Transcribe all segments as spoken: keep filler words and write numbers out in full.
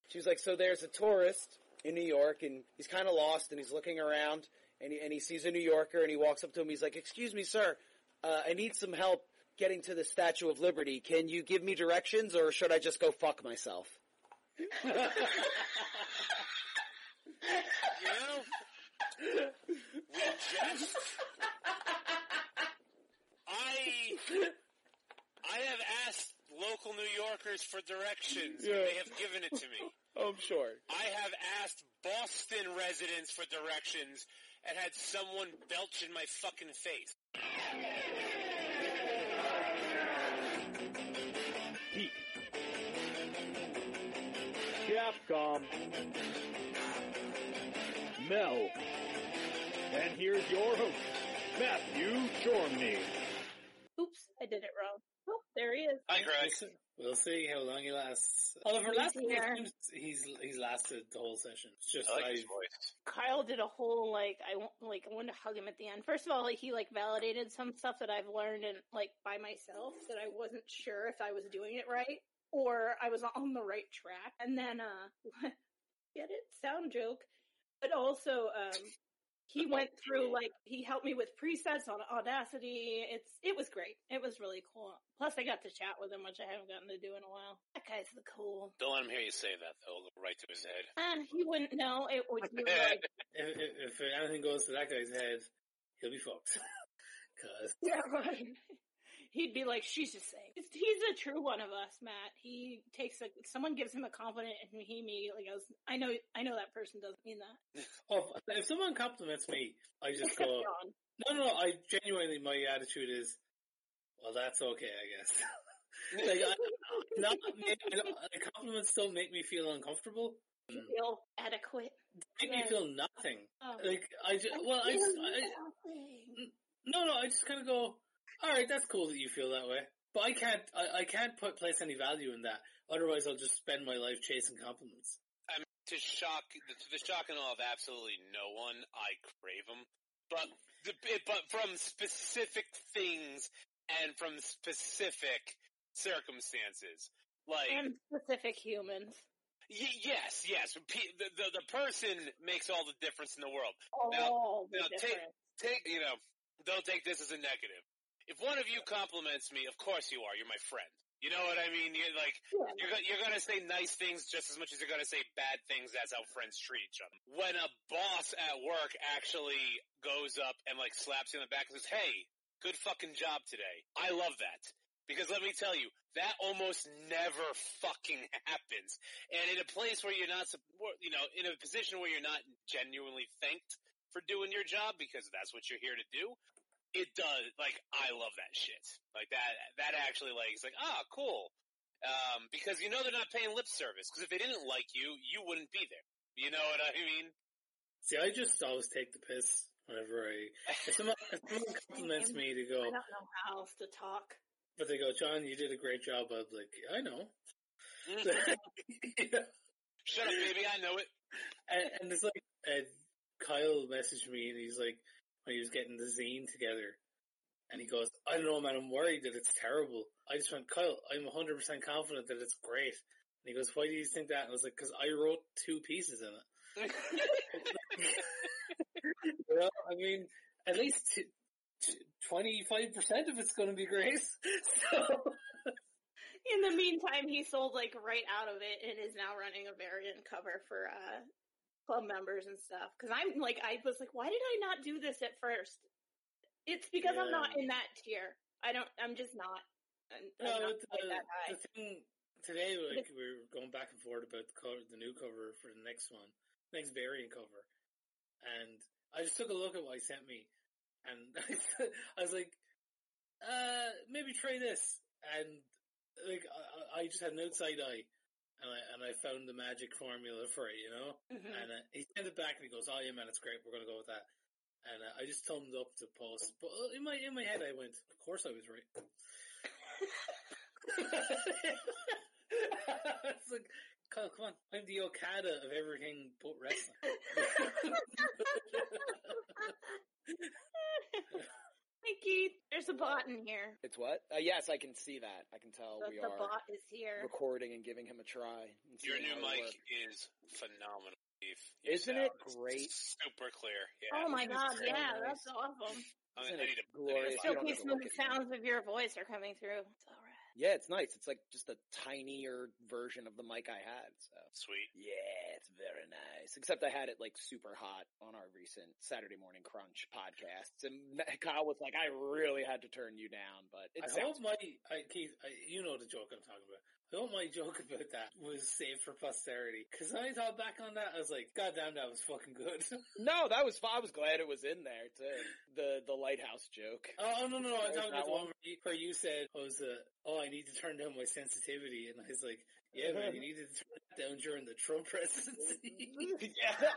She's like, so there's a tourist in New York, and he's kind of lost, and he's looking around, and he, and he sees a New Yorker, and he walks up to him. He's like, excuse me, sir, uh, I need some help getting to the Statue of Liberty. Can you give me directions, or should I just go fuck myself? You know, we just, I, I have asked local New Yorkers for directions, Yeah. and they have given it to me. Oh, I'm sure. I have asked Boston residents for directions and had someone belch in my fucking face. Pete. Capcom. Mel. And here's your host, Matthew Chorney. Oops, I did it wrong. Oh, there he is. Hi, Greg. We'll see, we'll see how long he lasts. Although for last He's here. time, he's he's lasted the whole session. It's just I like like, his voice. Kyle did a whole, like, I want, like, I wanted to hug him at the end. First of all, like, he, like, validated some stuff that I've learned and, like, by myself that I wasn't sure if I was doing it right or I was on the right track. And then, uh, get it? Sound joke. But also, um, he went through, like, he helped me with presets on Audacity. It's, it was great. It was really cool. Plus, I got to chat with him, which I haven't gotten to do in a while. That guy's the cool. Don't let him hear you say that, though. It'll go right to his head. Uh, he wouldn't know. It would be like, if, if, if anything goes to that guy's head, he'll be fucked. Cause yeah, right. He'd be like, she's just saying. He's a true one of us, Matt. He takes a, someone gives him a compliment and he immediately goes, I know, I know that person doesn't mean that. oh, if someone compliments me, I just Except go, John. no, no, I genuinely, my attitude is, well, that's okay, I guess. like, I, not, I don't, like, compliments don't make me feel uncomfortable. You feel adequate. Make me feel nothing. Oh. Like, I just, well, I just, I, no, no, I just kind of go, alright, that's cool that you feel that way. But I can't, I, I can't put, place any value in that. Otherwise I'll just spend my life chasing compliments. I mean, to shock, to the shock and awe of absolutely no one, I crave them. But, the, but from specific things and from specific circumstances. Like, And specific humans. y- yes, yes, the, the, the person makes all the difference in the world. All the now take, difference. take, you know, don't take this as a negative. If one of you compliments me, of course you are. You're my friend. You know what I mean? You're like, Yeah. you're, go- you're gonna say nice things just as much as you're gonna say bad things. That's how friends treat each other. When a boss at work actually goes up and like slaps you on the back and says, hey, good fucking job today. I love that. Because let me tell you, that almost never fucking happens. And in a place where you're not, you know, in a position where you're not genuinely thanked for doing your job because that's what you're here to do, it does, like, I love that shit. Like, that, that actually, like, it's like, ah, cool. Um, because you know they're not paying lip service. Because if they didn't like you, you wouldn't be there. You know what I mean? See, I just always take the piss whenever I, if someone, if someone compliments me to I go, don't know how else to talk. but they go, John, you did a great job. I'm like, I know. Mm-hmm. Shut up, baby, I know it. and, and it's like, uh, Kyle messaged me and he's like, when he was getting the zine together, and he goes, I don't know, man, I'm worried that it's terrible. I just went, Kyle, I'm one hundred percent confident that it's great. And he goes, why do you think that? And I was like, because I wrote two pieces in it. You know, I mean, at least t- t- twenty-five percent of it's going to be great. So, In the meantime, he sold, like, right out of it and is now running a variant cover for, uh, club members and stuff. Cause I'm like, I was like, why did I not do this at first? It's because Yeah. I'm not in that tier. I don't, I'm just not. I'm, I'm no, not the, quite that high. the thing today, like, we were going back and forth about the, cover, the new cover for the next one, next variant cover. And I just took a look at what he sent me, and I was like, uh, maybe try this. And, like, I, I just had an outside eye, and I, and I found the magic formula for it, you know? Mhm. And uh, he sent it back and he goes, oh yeah man, it's great, we're gonna go with that. And uh, I just thumbed up the post, but in my, in my head I went, of course I was right. It's like, Kyle, come on, I'm the Okada of everything but wrestling. Hey Keith, there's a bot in here. It's what? Uh, yes, I can see that. I can tell The, we the are bot is here. recording and giving him a try. and Your seeing new how it mic works. is phenomenal, Keith. You Isn't it sound great? Super clear. Yeah. Oh my Isn't it god, so yeah, nice? that's awesome. I, Isn't I it need to, glorious? I You Still don't need have keeps to the look at me. sounds of your voice are coming through. It's all right. Yeah, it's nice. It's like just a tinier version of the mic I had. So to- Sweet. yeah, it's very nice. Except I had it like super hot on our recent Saturday Morning Crunch podcasts, and Kyle was like, "I really had to turn you down," but it I sounds hope my, I, Keith, I, you know the joke I'm talking about. I hope my joke about that was saved for posterity. Cause when I thought back on that, I was like, God damn, that was fucking good. no, that was. I was glad it was in there too. The the lighthouse joke. Oh, no, no, no, I'm There's talking that about the one. one where you, where you said, I was, uh, oh, I need to turn down my sensitivity. And I was like, yeah, man, you needed to turn that down during the Trump presidency. yeah.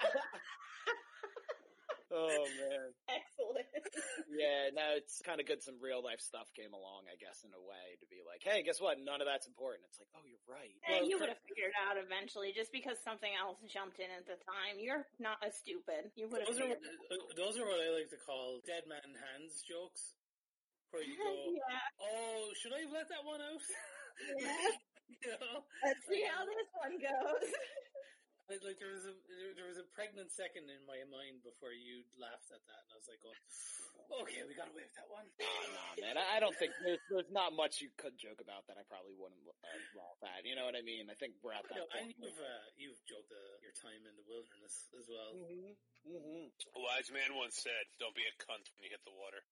Oh man. Excellent. Yeah, no, it's kind of good some real life stuff came along, I guess, in a way, to be like, hey, guess what? None of that's important. It's like, oh, you're right. Yeah, Well, you for- would have figured out eventually, just because something else jumped in at the time. You're not as stupid. You would have Those are, figured it out. uh, those are what I like to call dead man hands jokes. Where you go, yeah. oh, should I let that one out? Yeah. You know? Let's see how this one goes. Like, like there was a there, there was a pregnant second in my mind before you laughed at that, and I was like, going, okay, we got away with that one. Oh, no, man, I I don't think there's, there's not much you could joke about that I probably wouldn't uh, laugh at. You know what I mean? I think we're at You know, that and point. you've uh, you've joked uh, your time in the wilderness as well. Mm-hmm. Mm-hmm. A wise man once said, don't be a cunt when you hit the water.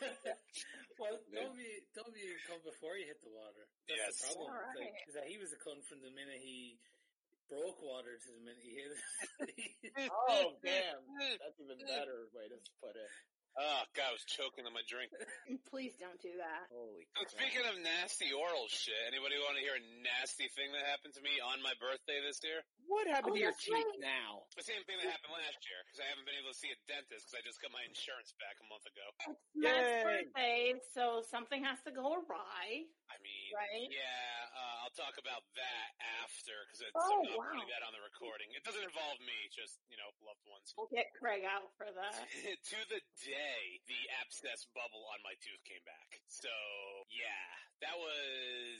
Well, Yeah. don't be don't be a cunt before you hit the water. That's Yes. the problem. All It's like, right. is that he was a cunt from the minute he broke water to the minute he hit it. Oh, damn. That's even better way to put it. Oh, God, I was choking on my drink. Please don't do that. Holy So crap. speaking of nasty oral shit, anybody want to hear a nasty thing that happened to me on my birthday this year? What happened Oh, to your that's teeth right. now? The same thing that happened last year, because I haven't been able to see a dentist because I just got my insurance back a month ago. It's Matt's Yay. birthday, so something has to go awry, I mean, right? yeah, uh, I'll talk about that after, because it's Oh, I'm not wow. putting that on the recording. It doesn't involve me, just, you know, loved ones. We'll get Craig out for that. To the day, the abscess bubble on my tooth came back. So, yeah, that was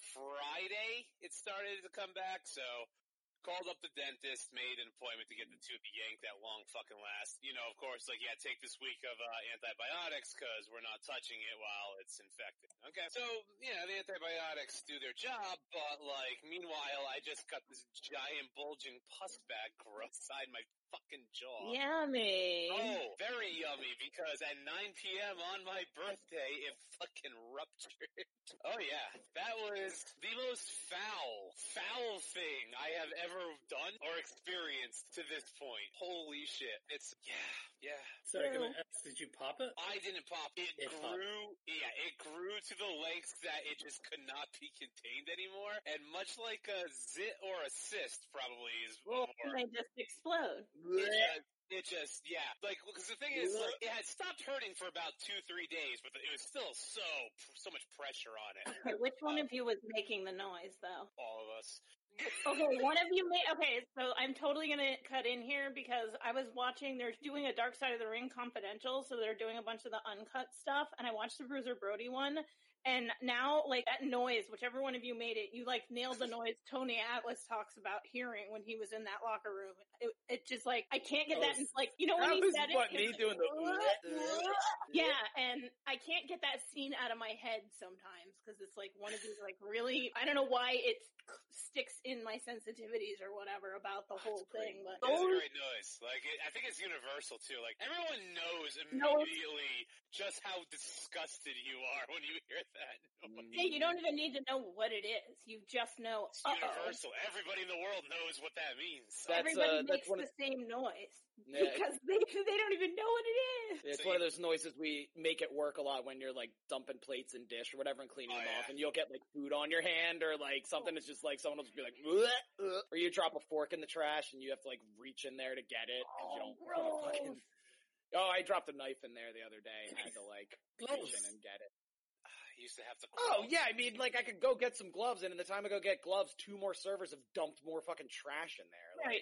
Friday it started to come back, so called up the dentist, made an appointment to get the tooth yanked that long fucking last. You know, of course, like, yeah, take this week of uh, antibiotics because we're not touching it while it's infected. Okay, so, yeah, the antibiotics do their job, but, like, meanwhile, I just got this giant bulging pus bag growth inside my fucking jaw. Yummy. Oh, very yummy, because at nine p.m. on my birthday, it fucking ruptured. Oh yeah, that was the most foul, foul thing I have ever done or experienced to this point. Holy shit. It's, yeah, yeah. Sorry, can Ew. I ask, did you pop it? I didn't pop. It, It popped. grew, yeah, it grew to the lengths that it just could not be contained anymore, and much like a zit or a cyst probably is Well, more. They just explode. It just, it just, yeah. Like, because the thing is, like, it had stopped hurting for about two, three days, but it was still so, so much pressure on it. Okay, which one of you was making the noise, though? All of us. Okay, one of you made. Okay, so I'm totally gonna cut in here because I was watching. They're doing a Dark Side of the Ring Confidential, so they're doing a bunch of the uncut stuff, and I watched the Bruiser Brody one. And now, like, that noise, whichever one of you made it, you, like, nailed the noise Tony Atlas talks about hearing when he was in that locker room. It, it just, like, I can't get Oh, that, like, you know when That he was said what, it? me it's doing like, the- yeah, and I can't get that scene out of my head sometimes, because it's, like, one of these, like, really, I don't know why it sticks in my sensitivities or whatever about the whole great. thing, but It's a those, great noise. Like, it, I think it's universal, too. Like, everyone knows Knows. immediately just how disgusted you are when you hear that noise. hey, you don't even need to know what it is. You just know, It's uh-oh. universal. Everybody in the world knows what that means. That's, Everybody uh, that's makes one the of- same noise Yeah. because they they don't even know what it is. It's So one you- of those noises we make at work a lot when you're like dumping plates and dish or whatever and cleaning Oh, them yeah. off, and you'll get like food on your hand or like something that's just like someone will just be like, "Bleh, uh," or you drop a fork in the trash and you have to like reach in there to get it because you don't want to gross. fucking. Oh, I dropped a knife in there the other day and had to like reach Gloves. in and get it. I used to have to. Oh crawl. yeah, I mean like I could go get some gloves, and in the time I go get gloves, two more servers have dumped more fucking trash in there. Like, Right.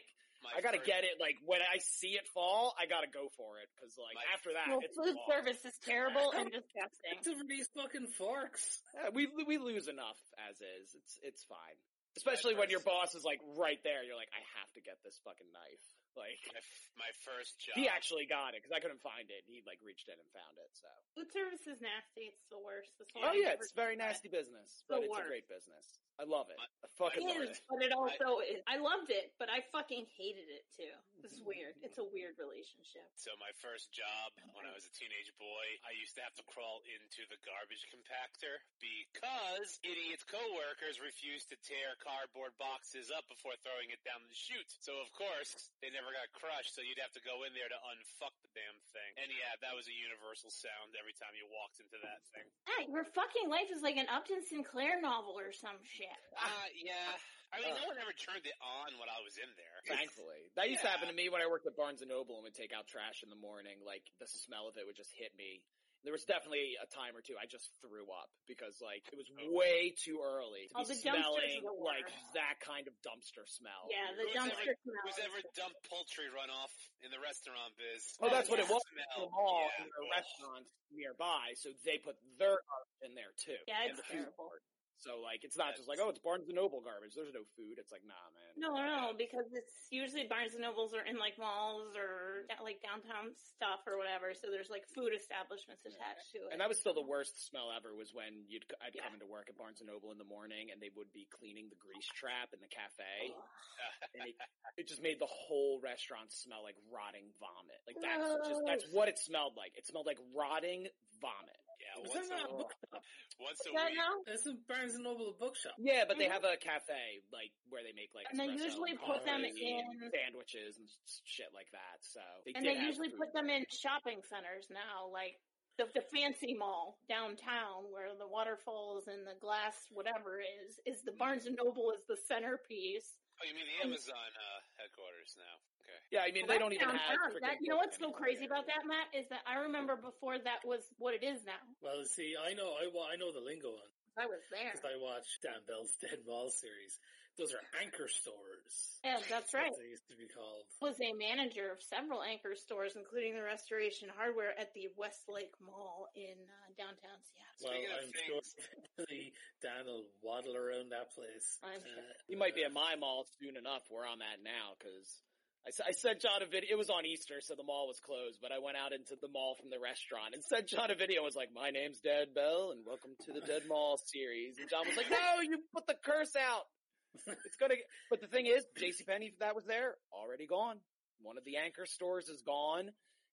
My I gotta first- get it, like, when I see it fall, I gotta go for it, cause, like, My- after that, Well, it's food lost. service is terrible and disgusting. Except for these fucking forks. Yeah, we we lose enough as is. It's it's fine. Especially when your first- boss is like right there. You're like, I have to get this fucking knife. Like My, f- my first job. he actually got it because I couldn't find it. He like reached in and found it. So Food service is nasty. It's the worst. That's why oh I yeah, never it's very did that. nasty business, The but it's a worst. great business. I love it. My- I fucking It love is, it. but it also is. I loved it, but I fucking hated it too. It's weird. It's a weird relationship. So my first job when I was a teenage boy, I used to have to crawl into the garbage compactor because idiots coworkers refused to tear cardboard boxes up before throwing it down the chute. So of course, they never got crushed, so you'd have to go in there to unfuck the damn thing. And yeah, that was a universal sound every time you walked into that thing. Ah, your fucking life is like an Upton Sinclair novel or some shit. Uh, yeah. I mean, Ugh. no one ever turned it on when I was in there. Thankfully, that used to Yeah. happen to me when I worked at Barnes and Noble and would take out trash in the morning. Like the smell of it would just hit me. There was definitely a time or two I just threw up because like it was way too early to Oh, be the dumpsters smelling are the like worst. that kind of dumpster smell. Yeah, the Who's dumpster ever, smell. who's is- ever dumped poultry runoff in the restaurant biz? Oh, that's what it yeah. was. Smell. The mall Yeah. and there are Oh. restaurants nearby, so they put their garbage in there too. Yeah, and it's the food terrible. court. So like it's not just like, oh, it's Barnes and Noble garbage. There's no food. It's like, nah, man. No, no, because it's usually Barnes and Nobles are in like malls or like downtown stuff or whatever. So there's like food establishments attached to it. And that was still the worst smell ever was when you'd I'd Yeah. come into work at Barnes and Noble in the morning and they would be cleaning the grease trap in the cafe. And it, it just made the whole restaurant smell like rotting vomit. Like that's just that's what it smelled like. It smelled like rotting vomit. Yeah, Was once that not a, a bookshop? once a Yeah, week. no? Isn't Barnes and Noble a bookshop? Yeah, but they Mhm. have a cafe like where they make like And they espresso usually and put them coffee and in- sandwiches and shit like that. So they And did they have usually food put them there. in shopping centers now, like the, the fancy mall downtown where the waterfalls and the glass whatever is, is the Barnes and Noble is the centerpiece. Oh, you mean the Amazon uh, headquarters now? Okay. Yeah, I mean Well, they don't that's even have. downtown. freaking That, you know what's so anymore. crazy about that, Matt, is that I remember before that was what it is now. Well, see, I know, I, wa- I know the lingo on I was there. because I watched Dan Bell's Dead Mall series. Those are anchor stores. Yeah, that's right. What they used to be called. Was a manager of several anchor stores, including the Restoration Hardware at the Westlake Mall in uh, downtown Seattle. Well, Speaking of I'm sure things- the Dan will waddle around that place. I'm Uh, sure. He might be at my mall soon enough where I'm at now because I, s- I sent John a video. It was on Easter, so the mall was closed, but I went out into the mall from the restaurant and sent John a video. I was like, my name's Dead Bell and welcome to the Dead Mall series. And John was like, no, you put the curse out. It's gonna get, but the thing is, JCPenney that was there, already gone. One of the anchor stores is gone.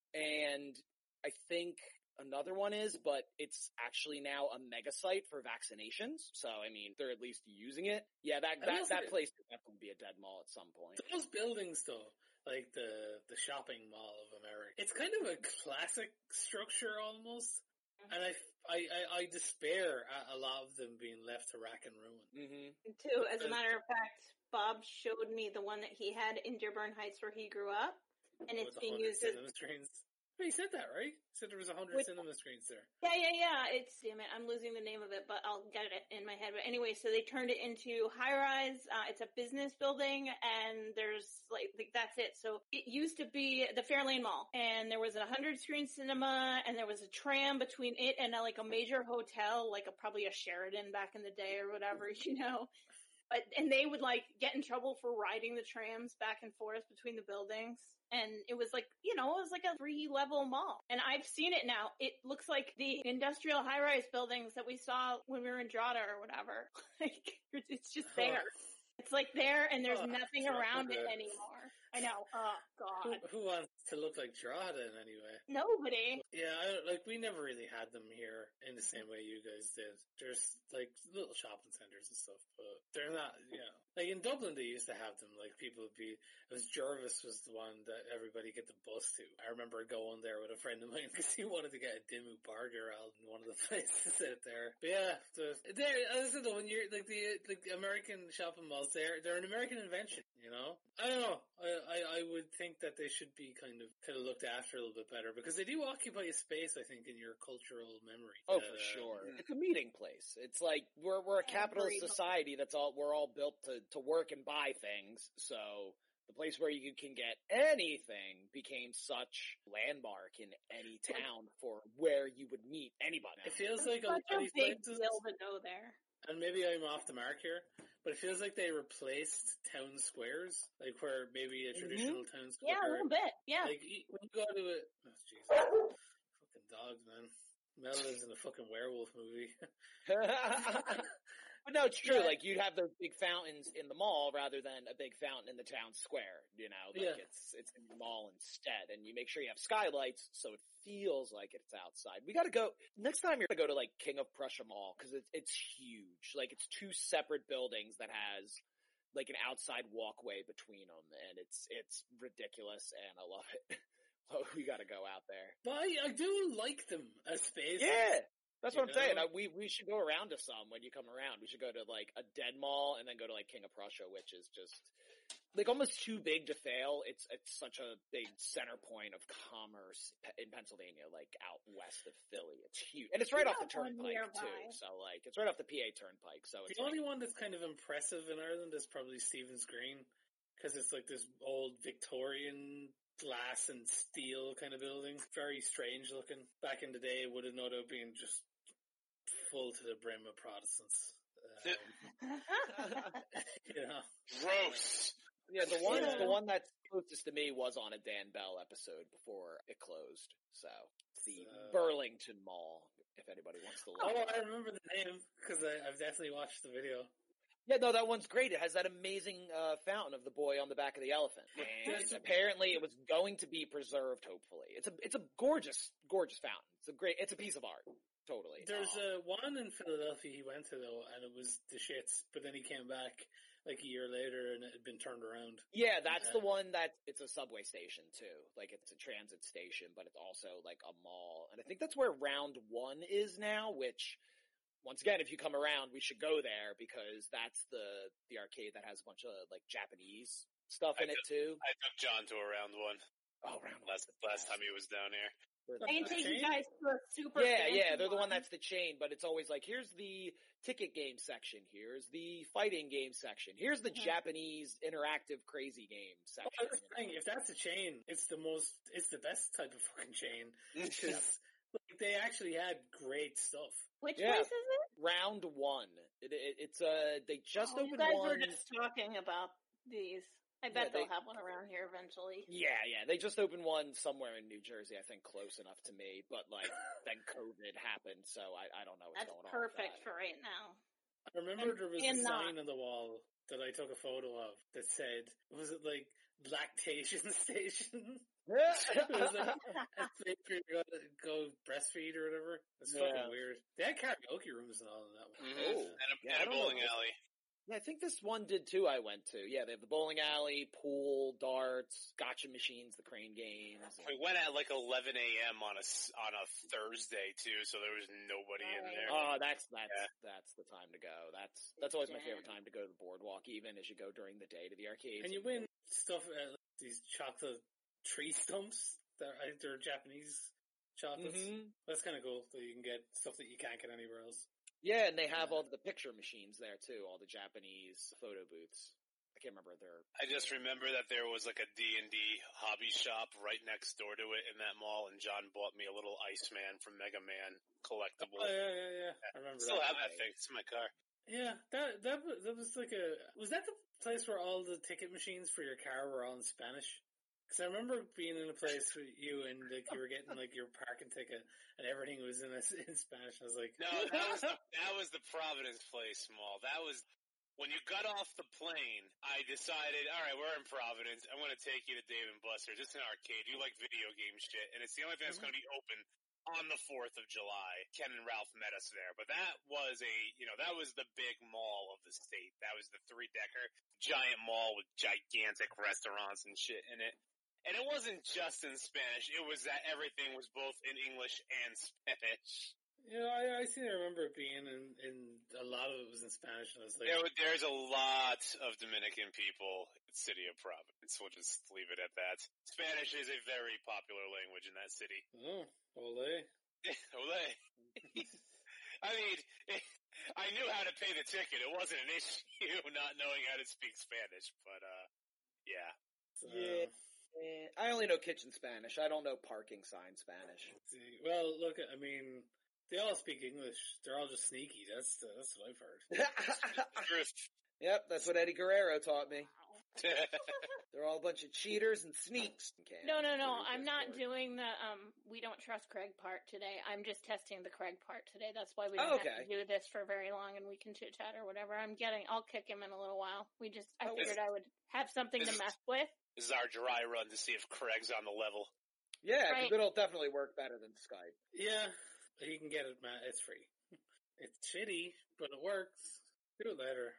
And I think another one is, but it's actually now a mega site for vaccinations. So, I mean, they're at least using it. Yeah, that, I that, will that say- place could definitely be a dead mall at some point. Those buildings, though, like the the shopping mall of America, it's kind of a classic structure almost, and I I, I, I despair at a lot of them being left to rack and ruin. Mm-hmm. Too, as a matter of fact, Bob showed me the one that he had in Dearborn Heights where he grew up, and it's With a being hundred used as cinema screens. Well, he said that, right? He said there was a hundred With- cinema screens there. yeah, yeah, yeah. It's damn it, I'm losing the name of it, but I'll get it in my head. But anyway, so they turned it into high rise. Uh, it's a business building, and there's like, like that's it. So it used to be the Fairlane Mall, and there was a hundred screen cinema, and there was a tram between it and a, like a major hotel, like a probably a Sheraton back in the day or whatever, you know. But, and they would like get in trouble for riding the trams back and forth between the buildings. And it was like, you know, it was like a three level mall. And I've seen it now. It looks like the industrial high rise buildings that we saw when we were in Drata or whatever. Like, it's just there. It's like there and there's Oh, nothing Drata. around it anymore. I know. Oh, Who, God. who wants to look like Drogheda in any way? Nobody. Yeah, I, don't- like we never really had them here in the same way you guys did. There's like little shopping centers and stuff, but they're not. You know, like in Dublin they used to have them. Like people would be. It was Jervis was the one that everybody get the bus to. I remember going there with a friend of mine because he wanted to get a Dimmu Burger out in one of the places out there. But yeah, the, there. As I said, though, when you're like the like the American shopping malls, they're they're an American invention. You know, I don't know. I, I I would think that they should be kind of kind of looked after a little bit better because they do occupy a space. I think in your cultural memory. Oh, that, for uh, sure. It's a meeting place. It's like we're we're a capitalist Agreed. society that's all we're all built to to work and buy things. So the place where you can get anything became such landmark in any town for where you would meet anybody. It feels It's like a lot such of a these big places, deal to go there. and maybe I'm off the mark here, but it feels like they replaced town squares, like where maybe a traditional town square. Yeah, a little bit. Yeah. Like e- when you go to a, oh jeez, fucking dogs, man. Mel lives in a fucking werewolf movie. But no, it's true. Yeah. Like, you'd have those big fountains in the mall rather than a big fountain in the town square, you know? Like, Yeah. it's it's in the mall instead. And you make sure you have skylights so it feels like it's outside. We gotta go, next time you're gonna go to, like, King of Prussia Mall, because it's, it's huge. Like, it's two separate buildings that has, like, an outside walkway between them, and it's it's ridiculous, and I love it. Oh, we gotta go out there. But I, I do like them as spaces. Yeah! That's what You I'm saying. know? I, we we should go around to some when you come around. We should go to like a dead mall and then go to like King of Prussia, which is just like almost too big to fail. It's it's such a big center point of commerce in Pennsylvania, like out west of Philly. It's huge, and it's right We off the have one turnpike nearby. too. So like it's right off the P A turnpike. So it's The like, only one that's kind of impressive in Ireland is probably Stephen's Green, because it's like this old Victorian glass and steel kind of building. Very strange looking. Back in the day, would have no doubt been just full to the brim of Protestants. Um, you know, Gross. yeah, the one Yeah. the one that's closest to me was on a Dan Bell episode before it closed. So it's the So- Burlington Mall. If anybody wants to look. oh, it up. I remember the name because I've definitely watched the video. Yeah, no, that one's great. It has that amazing uh, fountain of the boy on the back of the elephant, and That's- apparently it was going to be preserved. Hopefully, it's a it's a gorgeous, gorgeous fountain. It's a great, it's a piece of art. Totally. There's Um, uh, one in Philadelphia he went to though, and it was the shits. But then he came back like a year later, and it had been turned around. yeah, that's the uh, one that it's a subway station too. Like it's a transit station, but it's also like a mall, and I think that's where Round One is now. Which, once again, if you come around, we should go there because that's the the arcade that has a bunch of like Japanese stuff in I it too. I took John to a round one Oh, Round One. last last time he was down here. I can take you Chain? guys to a super Yeah, fancy yeah, they're the one one. that's the chain, but it's always like, here's the ticket game section, here's the fighting game section, here's the Mhm. Japanese interactive crazy game Oh, section. that's the you know? thing. If that's a chain, it's the most, it's the best type of fucking chain because Yeah. like, they actually had great stuff. Which Yeah. place is it? Round one. It, it, it's uh they just Oh, you opened guys one. were just talking about these. I bet Yeah, they- they'll have one around here eventually. Yeah, yeah, they just opened one somewhere in New Jersey, I think close enough to me, but like then COVID happened, so I, I don't know what's That's going on. with perfect that. for right now. I remember there was a And not. sign on the wall that I took a photo of that said, was it like lactation station? It was like a place where you go, go breastfeed or whatever. It's Yeah. fucking weird. They had karaoke rooms and all of that. Mhm. Oh. And a, Yeah, I and a don't bowling know. alley. Yeah, I think this one did too. I went to. Yeah, they have the bowling alley, pool, darts, gotcha machines, the crane games. We went at like eleven a.m. on a s- on a Thursday too, so there was nobody in Right. there. Oh, that's that's Yeah. that's the time to go. That's that's always my Jam. favorite time to go to the boardwalk, even as you go during the day to the arcades. And you win stuff, uh, like these chocolate tree stumps. They're, I think they're Japanese chocolates. Mhm. That's kind of cool that you can get stuff that you can't get anywhere else. Yeah, and they have Yeah. all the picture machines there too, all the Japanese photo booths. I can't remember their. I just remember that there was like a D and D hobby shop right next door to it in that mall, and John bought me a little Iceman from Mega Man collectible. Oh, yeah, yeah, yeah. I I remember still that. have that thing. It's in my car. Yeah, that that was, that was like a was that the place where all the ticket machines for your car were all in Spanish? Because I remember being in a place with you and like you were getting like your parking ticket and everything was in a, in Spanish. I was like, No, that was the, that was the Providence Place Mall. That was when you got off the plane. I decided, all right, we're in Providence. I'm going to take you to Dave and Buster's. It's an arcade. You like video game shit, and it's the only thing that's going to be open on the fourth of July. Ken and Ralph met us there, but that was a, you know, that was the big mall of the state. That was the three decker giant mall with gigantic restaurants and shit in it. And it wasn't just in Spanish. It was that everything was both in English and Spanish. you know, I, I seem to remember it being in, in a lot of it was in Spanish, and I was like, There, there's a lot of Dominican people in the city of Providence. We'll just leave it at that. Spanish is a very popular language in that city. oh, ole. Ole. I mean, I knew how to pay the ticket. It wasn't an issue not knowing how to speak Spanish, but, uh, yeah. Yeah. Eh, I only know kitchen Spanish. I don't know parking sign Spanish. See, well, look, I mean, they all speak English. They're all just sneaky. That's the, that's what I've heard. Truth. Yep, that's what Eddie Guerrero taught me. Wow. They're all a bunch of cheaters and sneaks. Okay. No, no, no. Through I'm not Discord. doing the um. We don't trust Craig part today. I'm just testing the Craig part today. That's why we Oh, don't okay. have to do this for very long, and we can chit chat or whatever. I'm getting. I'll kick him in a little while. We just. I Oh, figured I would have something to This is- mess with. This is our dry run to see if Craig's on the level. Yeah, 'cause Right. it'll definitely work better than Skype. Yeah, you can get it, man. It's free. It's shitty, but it works. Do it later.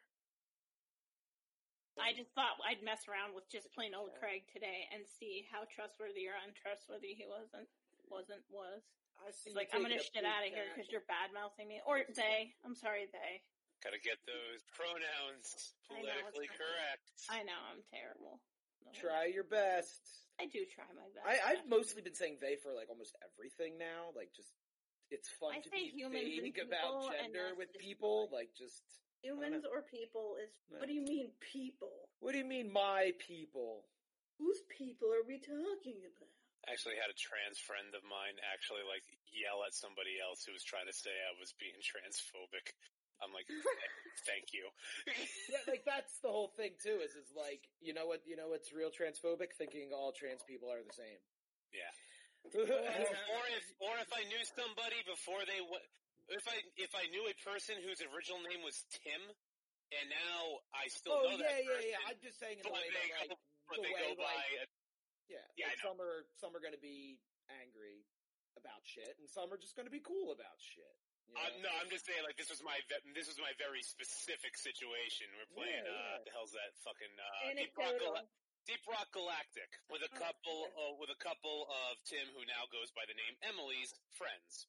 I just thought I'd mess around with just plain old Craig today and see how trustworthy or untrustworthy he wasn't. Wasn't was. I see It's like I'm gonna shit out of here because you're bad mouthing me, or they. I'm sorry, they. Gotta get those pronouns I know, politically it's not- correct. I know I'm terrible. No. Try your best. I do try my best. I, I've actually. mostly been saying they for like almost everything now. Like, just it's fun I to say be humans and vague people, about and gender that's with just people. fine. Like, just Humans or people is, Yeah. what do you mean people? what do you mean, my people? Whose people are we talking about? I actually had a trans friend of mine actually like yell at somebody else who was trying to say I was being transphobic. I'm like, thank you. Yeah, like that's the whole thing too. Is is like you know what you know what's real transphobic? Thinking all trans people are the same. Yeah. Or- Or if, or if I knew somebody before they, w- if I, if I knew a person whose original name was Tim, and now I still oh know yeah, that yeah, person, yeah. I'm just saying in but the way they that like go, but the they way go by, like a, yeah, Yeah, like I know. some are some are going to be angry about shit, and some are just going to be cool about shit. you uh, know? no, I'm just saying like this was my, ve- this was my very specific situation. We're playing, Yeah, uh, yeah. the hell's that fucking, uh, Deep Rock, Anecdotal. Gal- Deep Rock Galactic with a Oh, couple, okay. uh, with a couple of Tim who now goes by the name Emily's friends.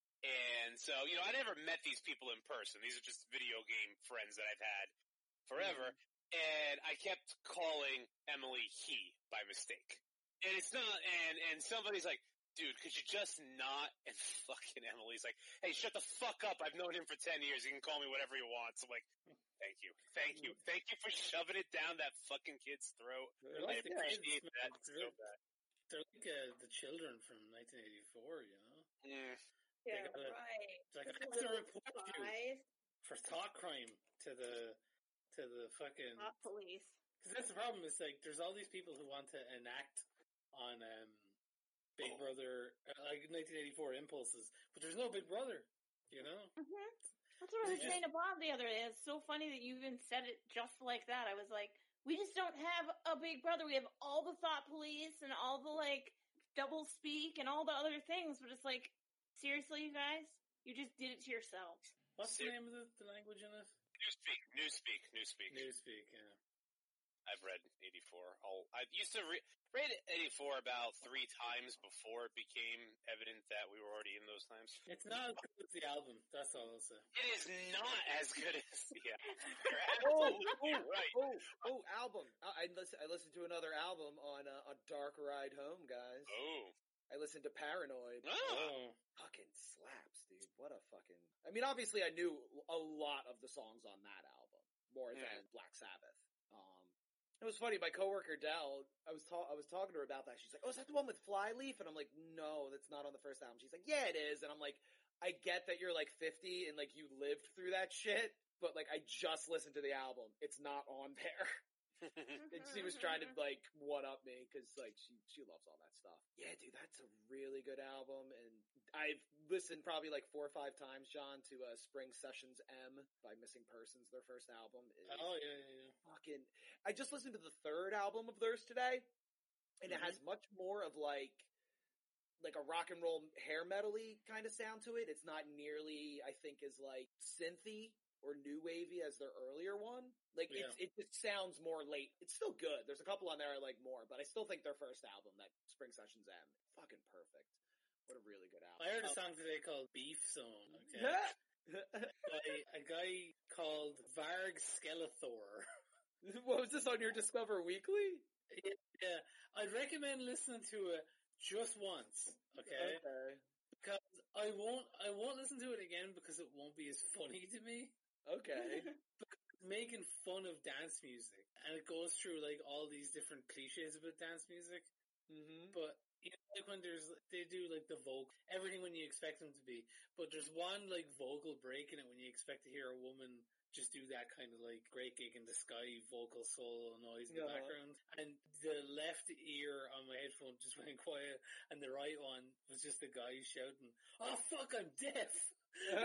And so, you know, I never met these people in person. These are just video game friends that I've had forever. And I kept calling Emily he by mistake. And it's not, and, and somebody's like, dude, could you just not? And fucking Emily's like, hey, shut the fuck up. I've known him for ten years. You can call me whatever you want. So I'm like, thank you. Thank you. Thank you for shoving it down that fucking kid's throat. They're I like the appreciate kids, that man. so They're, bad. they're like uh, the children from nineteen eighty-four, you know? Mm. Yeah, They gotta- right. It's like, I Little have to report you spies. for thought crime to the, to the fucking... Not police. Because that's the problem, is like, there's all these people who want to enact on, um, Big Oh. Brother, uh, like nineteen eighty-four impulses, but there's no Big Brother, you know? Mm-hmm. That's what I was Yeah. saying to Bob the other day. It's so funny that you even said it just like that. I was like, we just don't have a big brother. We have all the thought police and all the like double speak and all the other things, but it's like, seriously, you guys? You just did it to yourselves. What's Ser- the name of the, the language in it? Newspeak, Newspeak, Newspeak. Newspeak, yeah. I've read eighty-four. I'll, I used to re- read eighty-four about three times before it became evident that we were already in those times. It's not as good as the album, that's all I'll say. It is not as good as yeah. You're Oh, absolutely oh, right. oh, oh, album. I, I listen. I listened to another album on uh, on Dark Ride Home, guys. Oh, I listened to Paranoid. ah. Oh. Fucking slaps, dude. What a fucking. I mean, obviously, I knew a lot of the songs on that album more Yeah. than Black Sabbath. Um, it was funny. My coworker Dell, I was ta- I was talking to her about that. She's like, "Oh, is that the one with Flyleaf?" And I'm like, "No, that's not on the first album." She's like, "Yeah, it is." And I'm like, "I get that you're like fifty and like you lived through that shit, but like I just listened to the album. It's not on there." And she was trying to like one up me because like she she loves all that stuff. Yeah, dude, that's a really good album, and I've listened probably like four or five times, John, to uh, Spring Sessions M by Missing Persons. Their first album is Oh, yeah, yeah, yeah. fucking. I just listened to the third album of theirs today, and it Mhm. has much more of like like a rock and roll hair metal-y kind of sound to it. It's not nearly, I think, as like synthy or new wavy as their earlier one. Like Yeah. it's, it just sounds more late. It's still good. There's a couple on there I like more, but I still think their first album, that Spring Sessions M, fucking perfect. What a really good album. I heard a Um, song today called Beef Zone, okay? by a guy called Varg Skeletor. What was this on your Discover Weekly? Yeah, I'd recommend listening to it just once, okay? Okay. Because I won't, I won't listen to it again because it won't be as funny to me. Okay. making fun of dance music, and it goes through like all these different cliches about dance music. Mm-hmm. But you know, like when there's they do like the vocal, everything when you expect them to be, but there's one like vocal break in it when you expect to hear a woman just do that kind of like Great Gig in the Sky vocal solo noise in the Uh-huh. background, and the left ear on my headphone just went quiet, and the right one was just the guy shouting, "Oh fuck, I'm deaf." One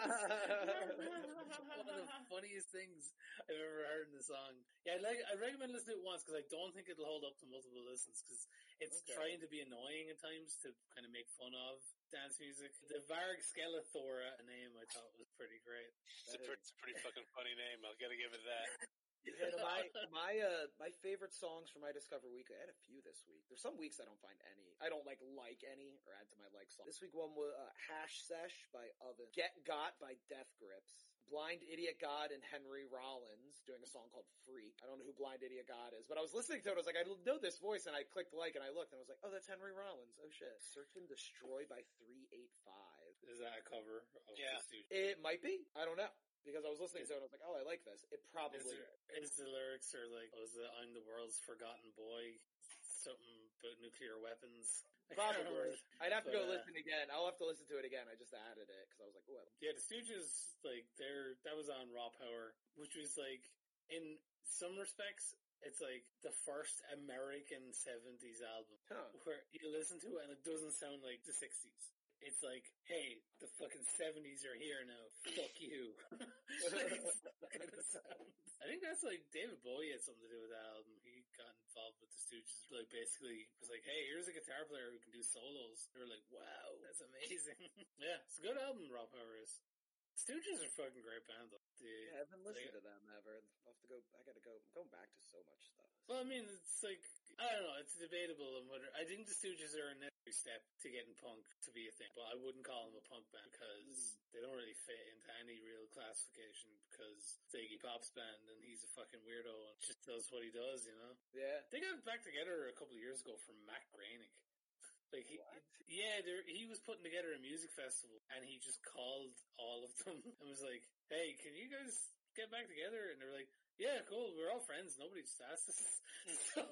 of the funniest things I've ever heard in the song. Yeah, I like. I recommend listening to it once because I don't think it'll hold up to multiple listens because it's Okay. trying to be annoying at times to kind of make fun of dance music. The Varg Skeletor name I thought was pretty great. It's a, pretty, it's a pretty fucking funny name. I'll gotta give it that. Yeah, no, my my uh my favorite songs for my Discover Weekly. I had a few this week. There's some weeks I don't find any. I don't like like any or add to my like song. This week one was uh, Hash Sesh by Oven, Get Got by Death Grips, Blind Idiot God and Henry Rollins doing a song called Freak. I don't know who Blind Idiot God is, but I was listening to it. I was like, I know this voice, and I clicked like and I looked and I was like, oh, that's Henry Rollins. Oh shit. Search and Destroy by three eight five. Is that a cover? Of Yeah. the Stooges? It might be. I don't know. Because I was listening to it and I was like, oh, I like this. It Is, probably there, is the lyrics are like, was it I'm the world's forgotten boy? Something about nuclear weapons? I can't remember. Probably. I'd have to But, go uh, listen again. I'll have to listen to it again. I just added it because I was like, oh, Yeah, the Stooges, like, they're, that was on Raw Power, which was like, in some respects, it's like the first American seventies album huh. where you listen to it and it doesn't sound like the sixties. It's like, hey, the fucking seventies are here now. Fuck you. That's the kind of sound. I think that's like David Bowie had something to do with that album. He got involved with the Stooges. Like basically was like, hey, here's a guitar player who can do solos. They were like, wow, that's amazing. Yeah, it's a good album, Raw Power is. Stooges are a fucking great band though. The, Yeah, I haven't listened like, to them ever. I'll have to go. I gotta go. I'm going back to so much stuff. well, I mean, it's like, I don't know, it's debatable on whether, I think the Stooges are a necessary step to getting punk to be a thing, but I wouldn't call them a punk band because they don't really fit into any real classification because it's Iggy Pop's band and he's a fucking weirdo and just does what he does, you know? Yeah. They got back together a couple of years ago from Matt Groening. Like, he, What? yeah, there, he was putting together a music festival and he just called all of them and was like, hey, can you guys get back together? And they were like, yeah, cool, we're all friends, nobody just asked us. So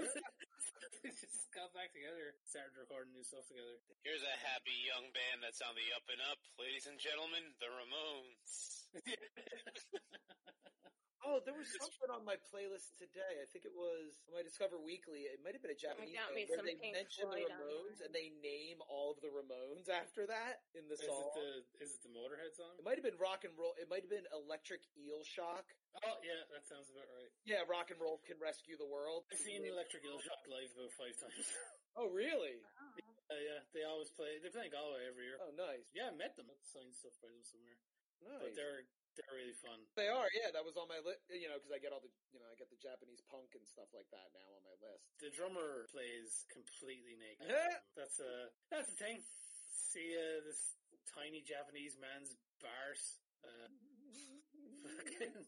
they just got back together, started recording new stuff together. Here's a happy young band that's on the up and up. Ladies and gentlemen, the Ramones. Oh, there was something on my playlist today. I think it was on my Discover Weekly. It might have been a Japanese got band me where some they Pink mention the Floyd on Ramones there. and they name all of the Ramones after that in the Is song. it the, is it the Motorhead song? It might have been rock and roll. It might have been Electric Eel Shock. Oh, yeah, that sounds about right. Yeah, rock and roll can rescue the world. I've seen Electric Eel Shock live about five times. Oh, really? Oh. Uh, yeah, they always play, they play in Galway every year. Oh, nice. Yeah, I met them. I've signed stuff by them somewhere. Nice. But they're, they're really fun. They are, yeah. That was on my list, you know, because I get all the, you know, I get the Japanese punk and stuff like that now on my list. The drummer plays completely naked. Yeah. That's a, that's the thing. See, uh, this tiny Japanese man's bars. Uh, fucking-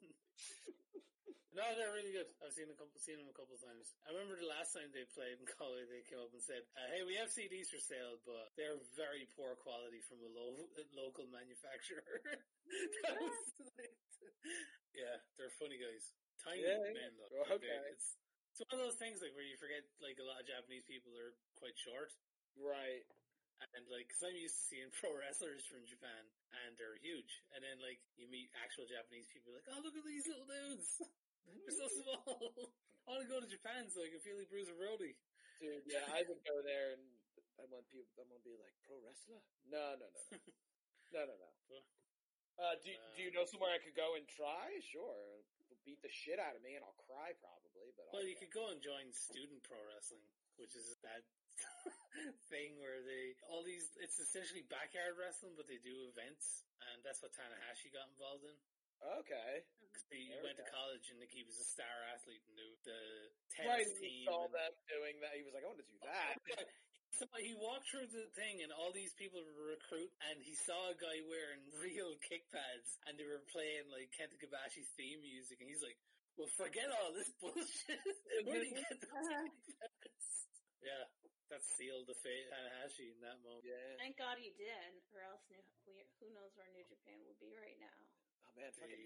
no, they're really good. I've seen a couple, seen them a couple of times. I remember the last time they played in Galway, they came up and said, uh, "Hey, we have C Ds for sale, but they're very poor quality from a lo- local manufacturer." That was like, yeah, they're funny guys. Tiny Yeah, yeah. men, though. Oh, Like, okay. It's it's one of those things like where you forget like a lot of Japanese people are quite short. Right. And like, cause I'm used to seeing pro wrestlers from Japan, and they're huge. And then like, you meet actual Japanese people, like, oh, look at these little dudes. They're so small. I want to go to Japan so I can feel like Bruiser Brody. Dude, yeah, I would go there and I want people, I want to be like, pro wrestler? No, no, no, no. No, no, no. Uh, do, do you know somewhere I could go and try? Sure. They'll beat the shit out of me and I'll cry probably, but Well, I'll you could go and join student pro wrestling, which is that thing where they, all these, it's essentially backyard wrestling, but they do events, and that's what Tanahashi got involved in. Okay. He There we went to go. college and like, he was a star athlete and the, the Right, tennis and he team. saw and- them doing that. He was like, I want to do that. So he walked through the thing and all these people were recruit and he saw a guy wearing real kick pads and they were playing like Kenta Kobashi's theme music and he's like, well, forget all this bullshit. Where do you get those kick pads? Yeah, that sealed the fate of Tanahashi in that moment. Yeah. Thank God he did, or else New, we, who knows where New Japan would be right now. Oh man, fucking The- next,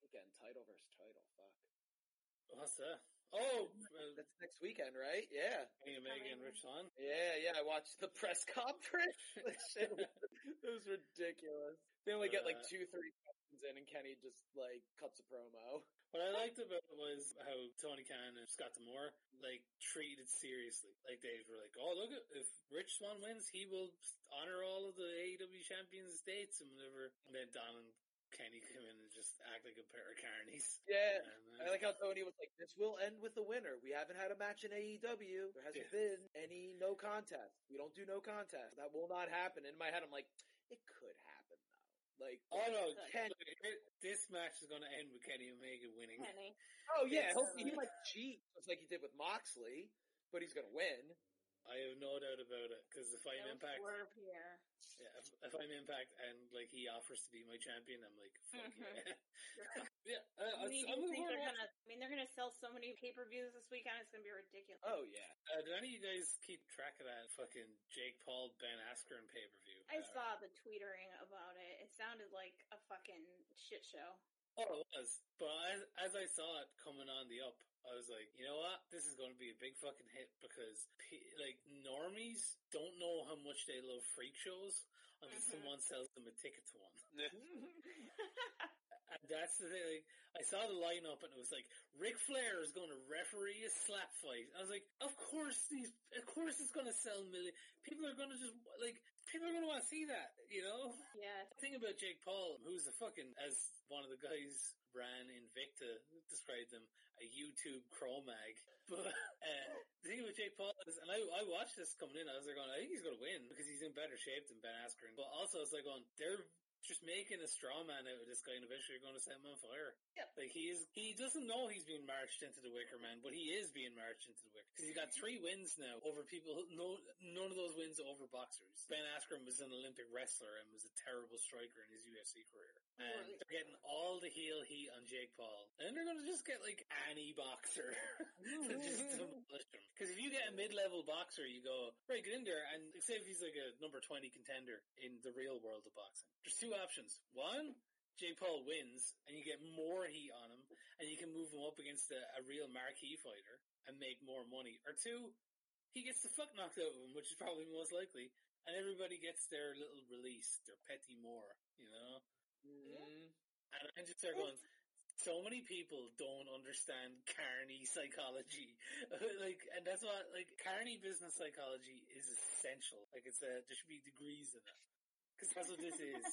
Weekend title versus title. Fuck. What's that? Oh, uh, That's next weekend, right? Yeah. Kenny Omega and Rich Swann. Yeah, yeah. I watched the press conference. That shit was, it was ridiculous. They only get like Uh, two, three seconds in, and Kenny just like cuts a promo. What I liked about it was how Tony Khan and Scott D'Amore like treated it seriously. Like they were like, "Oh, look, at if Rich Swann wins, he will honor all of the A E W champions' dates and whatever." And then Don and Kenny come in and just act like a pair of carnies. Yeah. And, uh, I like how Tony was like, "This will end with a winner. We haven't had a match in A E W. There hasn't Yeah. been any no contest. We don't do no contest. That will not happen." In my head, I'm like, "It could happen though." Like, oh no, Ken- Ken- this match is going to end with Kenny Omega winning. Kenny. oh yeah, Yes. he'll, he might cheat just like he did with Moxley, but he's gonna win. I have no doubt about it because if I'm No Impact, swerve here. yeah, if, if I'm Impact and like he offers to be my champion, I'm like, fuck Mhm. yeah, You're- yeah. Uh, I mean, I'm you looking think forward they're to gonna? I mean, they're gonna sell so many pay-per-views this weekend. It's gonna be ridiculous. Oh yeah. Uh, did any of you guys keep track of that fucking Jake Paul Ben Askren pay per view? I saw the tweetering about it. It sounded like a fucking shit show. Oh, it was. But as, as I saw it coming on the up, I was like, you know what? This is going to be a big fucking hit because, p- like, normies don't know how much they love freak shows until Mhm. someone sells them a ticket to one. Yeah. And that's the thing. Like, I saw the lineup and it was like, Ric Flair is going to referee a slap fight. I was like, of course these, of course it's going to sell million. People are going to just, like, people are going to want to see that, you know? Yeah. The thing about Jake Paul, who's a fucking, as one of the guys ran Invicta described him, a YouTube Cro-Mag. But uh, the thing about Jake Paul is, and I, I watched this coming in, I was like going, I think he's going to win because he's in better shape than Ben Askren. But also I was like going, they're just making a straw man out of this guy and eventually you're going to set him on fire. Yep. Like he is, he doesn't know he's being marched into the Wicker Man, but he is being marched into the Wicker. Because he got three wins now over people, who, no, none of those wins over boxers. Ben Askren was an Olympic wrestler and was a terrible striker in his U F C career. And Right. they're getting all the heel heat on Jake Paul. And then they're going to just get like any boxer to just demolish him. Because if you get a mid-level boxer, you go, right, get in there. And say if he's like a number twenty contender in the real world of boxing. There's two options. One, Jake Paul wins and you get more heat on him and you can move him up against a, a real marquee fighter and make more money. Or two, he gets the fuck knocked out of him, which is probably most likely, and everybody gets their little release, their petit mort, you know? Mm-hmm. And I'm just there going, so many people don't understand carny psychology. Like, and that's what, like, carny business psychology is essential. Like, it's a, there should be degrees in it. Because that's what this is.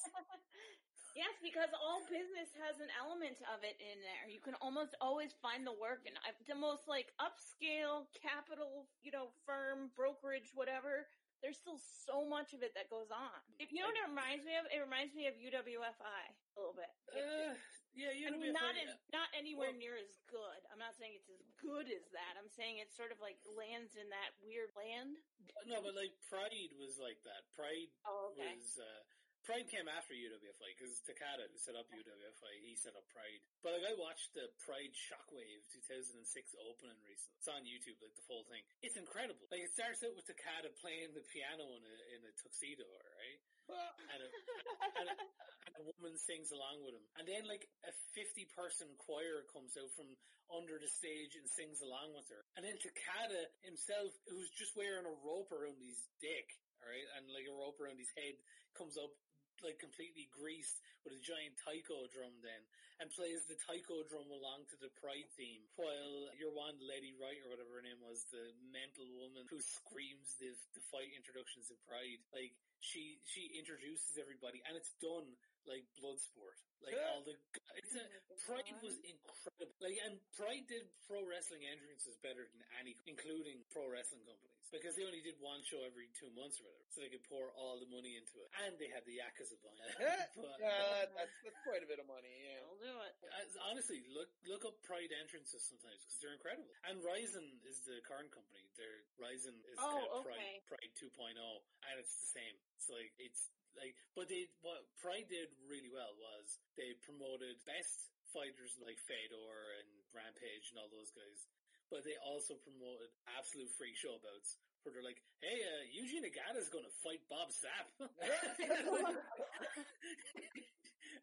Yes, because all business has an element of it in there. You can almost always find the work, and I- the most like upscale capital, you know, firm, brokerage, whatever. There's still so much of it that goes on. If you know what it reminds me of, it reminds me of U W F I a little bit. Uh, yeah, you I know, mean, not like, in, not anywhere well- near as good. I'm not saying it's as good as that. I'm saying it sort of like lands in that weird land. no, but like Pride was like that. Pride Oh, okay. was, uh, Pride came after U W F I because Takada, who set up U W F I, he set up Pride. But like I watched the Pride Shockwave two thousand six opening recently. It's on YouTube, like the full thing. It's incredible. Like it starts out with Takada playing the piano in a in a tuxedo, right? And a, and, a, and a woman sings along with him. And then like a fifty person choir comes out from under the stage and sings along with her. And then Takada himself, who's just wearing a rope around his dick, alright, and like a rope around his head, comes up like completely greased with a giant taiko drum then and plays the taiko drum along to the Pride theme while your one Lady Wright or whatever her name was, the mental woman who screams the the fight introductions in Pride, like she she introduces everybody and it's done like Bloodsport. Like Yeah. all the it's a, Pride was incredible. Like and Pride did pro wrestling entrances better than any, including pro wrestling companies, because they only did one show every two months or whatever, so they could pour all the money into it. And they had the Yakuza behind it. But, yeah, that's that's quite a bit of money. Yeah. I'll do it. as- honestly, look look up Pride entrances sometimes because they're incredible. And Ryzen is the current company. Their Ryzen is Oh, kind of Pride okay. Pride two point oh, and it's the same. It's like it's like, but they what Pride did really well was they promoted best fighters like Fedor and Rampage and all those guys, but they also promoted absolute freak show bouts where they're like, hey, uh, Yuji Nagata's going to fight Bob Sapp.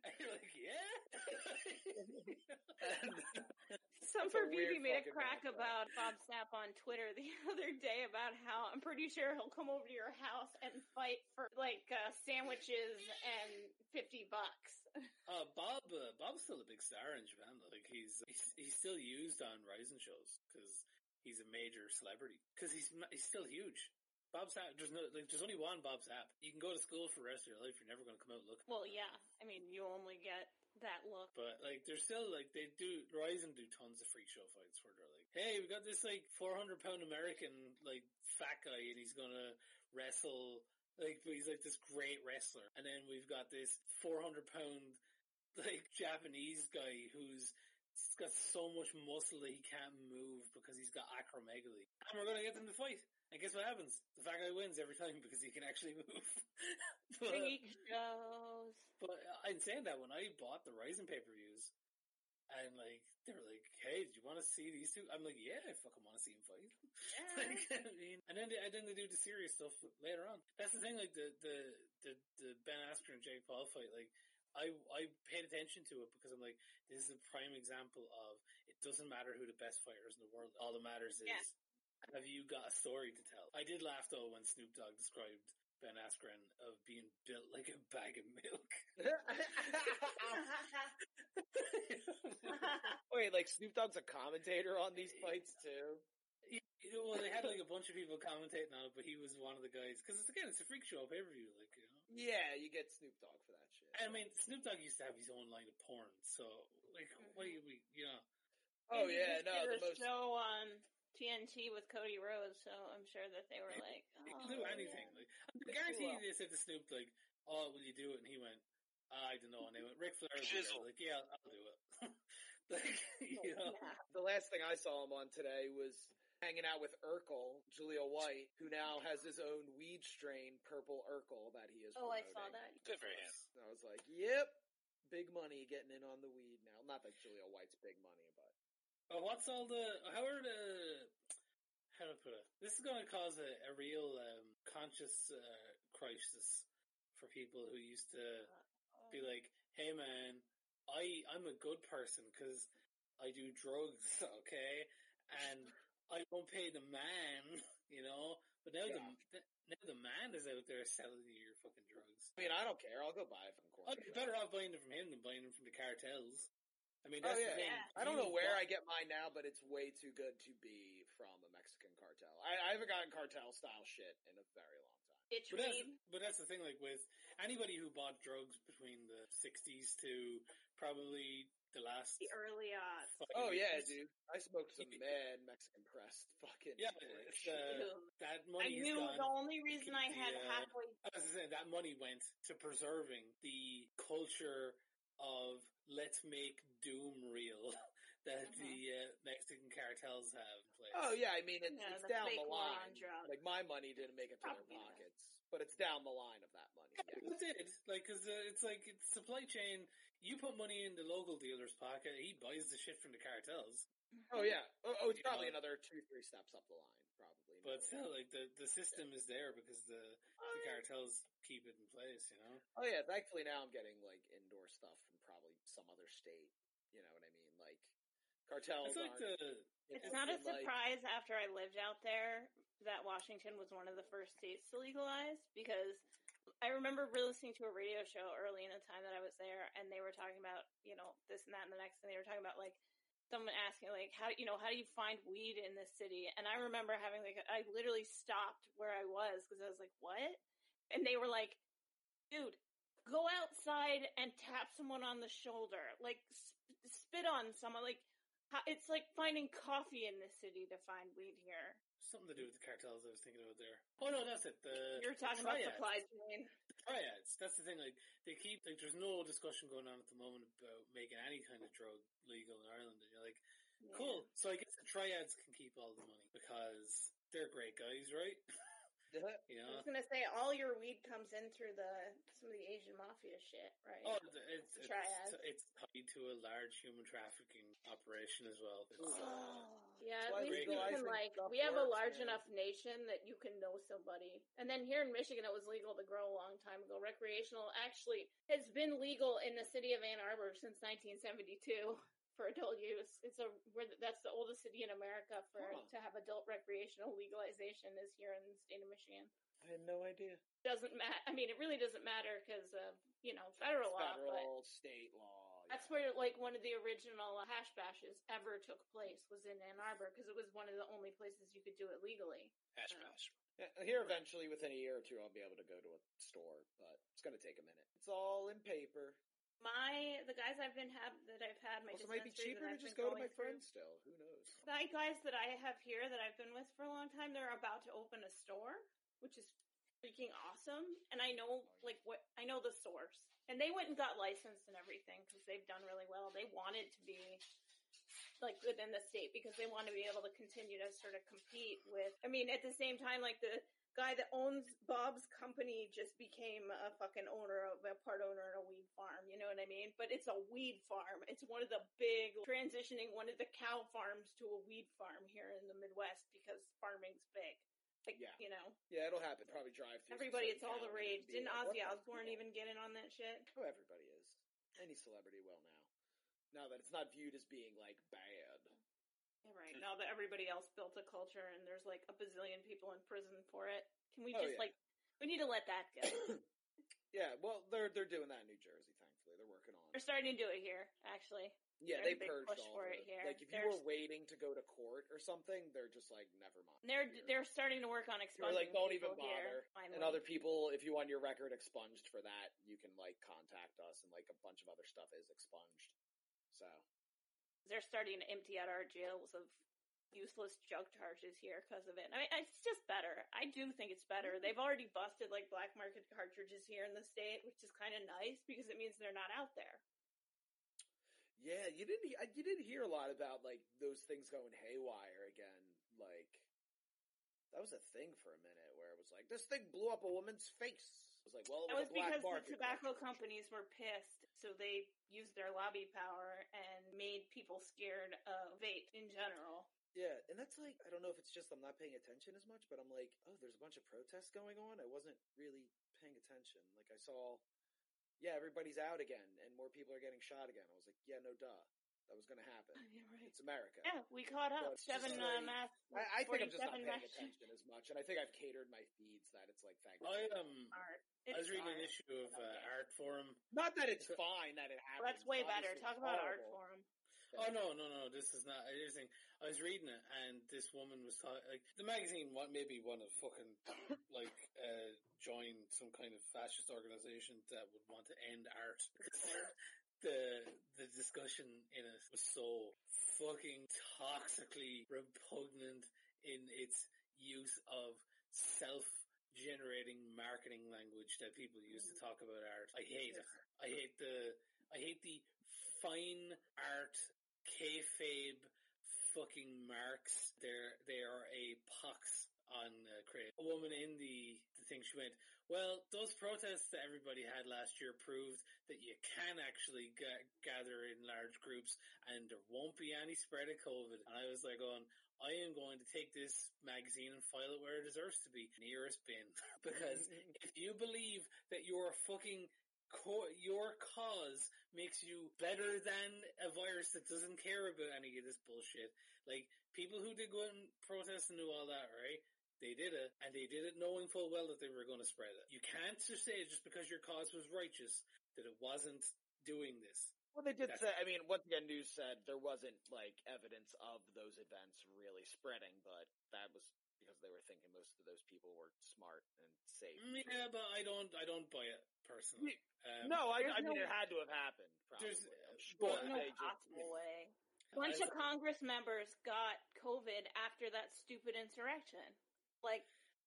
And you're like, yeah. Some That's a for B B weird made a fucking crack background. about Bob Sapp on Twitter the other day about how I'm pretty sure he'll come over to your house and fight for like uh, sandwiches and fifty bucks. Uh, Bob, uh, Bob's still a big star in Japan. Like he's he's, he's still used on Rising shows because he's a major celebrity. Because he's he's still huge. Bob Sapp, there's no like there's only one Bob Sapp. You can go to school for the rest of your life. You're never going to come out looking. Well, yeah. I mean, you only get that look. But like, there's still like they do. Ryzen do tons of freak show fights where they're like, "Hey, we got this like four hundred pound American like fat guy, and he's gonna wrestle. Like, he's like this great wrestler, and then we've got this four hundred pound like Japanese guy who's got so much muscle that he can't move because he's got acromegaly, and we're gonna get them to fight." And guess what happens? The fat guy wins every time because he can actually move. but, Freak shows. but uh, in saying that, when I bought the Ryzen pay-per-views, and like they were like, "Hey, do you want to see these two?" I'm like, "Yeah, I fucking want to see them fight." Yeah. Like, I mean, and then they, and then they do the serious stuff later on. That's the thing. Like the the the, the Ben Askren and Jake Paul fight. Like I I paid attention to it because I'm like, this is a prime example of it doesn't matter who the best fighters in the world. All that matters is. Yeah. Have you got a story to tell? I did laugh though when Snoop Dogg described Ben Askren of being built like a bag of milk. Wait, like Snoop Dogg's a commentator on these fights too? You know, well, they had like a bunch of people commentating on it, but he was one of the guys. Because it's, again, it's a freak show pay-per-view, like, you know. Yeah, you get Snoop Dogg for that shit. I mean, Snoop Dogg used to have his own line of porn, so, like, what do you, we, you know. Oh And he yeah, just no, did the a most. show on T N T with Cody Rhodes, so I'm sure that they were like, He oh, can do anything. yeah. Like, I guarantee Well. they said to Snoop, like, oh, will you do it? And he went, I don't know. And they went, Ric Flair, will be Shizzle. there. Like, yeah, I'll, I'll do it. Like, you know. Yeah. The last thing I saw him on today was hanging out with Urkel, Julia White, who now has his own weed strain, Purple Urkel, that he is. Oh, I promoting. saw that. Good for him. And I was like, yep, big money getting in on the weed now. Not that Julia White's big money, but. Oh, what's all the, how are the, how do I put it? This is going to cause a, a real um, conscious uh, crisis for people who used to be like, hey man, I, I'm a good person because I do drugs, okay? And I won't pay the man, you know? But now Yeah. the, now the man is out there selling you your fucking drugs. I mean, I don't care. I'll go buy it from I'd Corner. be better off buying them from him than buying them from the cartels. I mean, Oh that's yeah. the thing. Yeah. I don't know You where buy- I get mine now, but it's way too good to be from a Mexican cartel. I, I haven't gotten cartel style shit in a very long time. Itch But that's, weed. but that's the thing, like, with anybody who bought drugs between the sixties to probably the last The early odds. five Oh yeah, years. dude. I smoked some mad Mexican pressed fucking. Yeah, brick it's, shit. uh, Ew. that I money is knew gone. the only reason I keep had the, uh, halfway. As I said, that money went to preserving the culture of let's make doom real that Mhm. the uh, Mexican cartels have in place. Oh yeah, I mean it's, Yeah, it's the down fake the war line. on drugs. Like my money didn't make it to Probably their not. pockets, but it's down the line of that money. Yeah. It did, like, cause uh, it's like it's supply chain. You put money in the local dealer's pocket, he buys the shit from the cartels. Oh yeah. Oh, oh it's You probably know. another two, three steps up the line, probably. But No. still, like the the system is there because the Oh, the yeah. cartels keep it in place. You know. Oh yeah, thankfully now I'm getting like indoor stuff from probably some other state. You know what I mean? Like cartels. It's like aren't, the It's it's not a like- surprise after I lived out there that Washington was one of the first states to legalize because I remember listening to a radio show early in the time that I was there and they were talking about, you know, this and that and the next thing they were talking about like someone asking like how you know how do you find weed in this city? And I remember having like I literally stopped where I was because I was like, what? And they were like, dude, go outside and tap someone on the shoulder, like sp- spit on someone, like how, it's like finding coffee in this city to find weed here. something to do with the cartels. I was thinking about there. Oh no, that's it. The You're talking the about triads. supply chain. Triads. That's the thing. Like they keep like there's no discussion going on at the moment about making any kind of drug legal in Ireland. And you're like, cool. So I guess the triads can keep all the money because they're great guys, right? You I know? was gonna say all your weed comes in through the some of the Asian mafia shit, right? Oh, it's, it's, Triads. it's tied to a large human trafficking operation as well. It's, uh, Oh, yeah, That's at why least we legalizing can like stuff we have a works, large man. enough nation that you can know somebody. And then here in Michigan, it was legal to grow a long time ago. Recreational actually has been legal in the city of Ann Arbor since nineteen seventy-two for adult use. It's a we're, that's the oldest city in America for Huh. to have adult recreational legalization is here in the state of Michigan. I had no idea. Doesn't matter. I mean, it really doesn't matter because of you know federal law, but. Federal, state law. That's yeah. where, like, one of the original hash bashes ever took place was in Ann Arbor because it was one of the only places you could do it legally. Hash Oh. bash. Yeah, here eventually, within a year or two, I'll be able to go to a store, but it's going to take a minute. It's all in paper. My the guys I've been have that I've had my Also, it might be dispensary cheaper that to I've just been go to my going through- friends still. Who knows? The guys that I have here that I've been with for a long time, they're about to open a store, which is freaking awesome. And I know, like, what I know the source, and they went and got licensed and everything because they've done really well. They wanted to be like within the state because they want to be able to continue to sort of compete with. I mean, at the same time, like the guy that owns Bob's company just became a fucking owner of a part owner in a weed farm. You know what I mean? But it's a weed farm. It's one of the big transitioning one of the cow farms to a weed farm here in the Midwest because farming's big. Like, Yeah. you know, Yeah, it'll happen. Probably drive through. everybody, it's all the rage. Didn't Ozzy Osbourne Osbourne even get in on that shit? Oh, everybody is. Any celebrity will now. Now that it's not viewed as being like bad. Yeah, right. Now that everybody else built a culture and there's like a bazillion people in prison for it, can we Oh, just yeah. like, we need to let that go. Yeah, well, they're they're doing that in New Jersey. Thankfully, they're working on. They're starting to do it here, actually. Yeah, There's they a big purged push all for the, it here. Like, if you There's- were waiting to go to court or something, they're just like, never mind. They're You're- they're starting to work on You're expunging like, don't people even bother. here, finally. And other people, if you want your record expunged for that, you can like contact us, and like a bunch of other stuff is expunged. So They're starting to empty out our jails of useless drug charges here because of it. I mean, it's just better. I do think it's better. They've already busted like black market cartridges here in the state, which is kind of nice because it means they're not out there. yeah, you didn't he- you didn't hear a lot about like those things going haywire again. Like that was a thing for a minute where it was like this thing blew up a woman's face. It was like, well, it That was, was a black because market the tobacco cartridge. companies were pissed, so they used their lobby power and made people scared of vape in general. Yeah, and that's like, I don't know if it's just I'm not paying attention as much, but I'm like, oh, there's a bunch of protests going on. I wasn't really paying attention. Like I saw, yeah, everybody's out again, and more people are getting shot again. I was like, yeah, no duh. That was going to happen. Yeah, right. It's America. Yeah, we caught So up. it's just Seven like- uh, mass. I, I think I'm just not forty-seven paying mass- attention as much, and I think I've catered my feeds that it's like, thank I you. um, Art. I was It's reading an art. issue of uh, Okay. Art Forum. Not that it's fine that it happens. Well, that's way better. Obviously, Talk it's about art horrible. forum. Oh no, no, no! This is not. I just think I was reading it, and this woman was talking. Like the magazine, what maybe want to fucking like uh, join some kind of fascist organization that would want to end art. the the discussion in it was so fucking toxically repugnant in its use of self generating marketing language that people use to talk about art. I hate it. I hate the I hate the fine art kayfabe fucking marks. They're they are a pox on uh, creative. A woman in the, the thing, she went, well, those protests that everybody had last year proved that you can actually ga- gather in large groups and there won't be any spread of COVID. And I was like, going, I am going to take this magazine and file it where it deserves to be, nearest bin. Because if you believe that your fucking Co- your cause makes you better than a virus that doesn't care about any of this bullshit. Like, people who did go out and protest and do all that, right? They did it, and they did it knowing full well that they were going to spread it. You can't just say just because your cause was righteous that it wasn't doing this. Well, they did That's- say, I mean, once again, news said there wasn't, like, evidence of those events really spreading, but that was because they were thinking most of those people were smart and safe. Yeah, but I don't, I don't buy it personally. Um, no, I, There's I mean, no- it had to have happened, probably. There's- I'm sure but- There's no they just- possible way. A bunch I- of Congress members got COVID after that stupid insurrection. Like,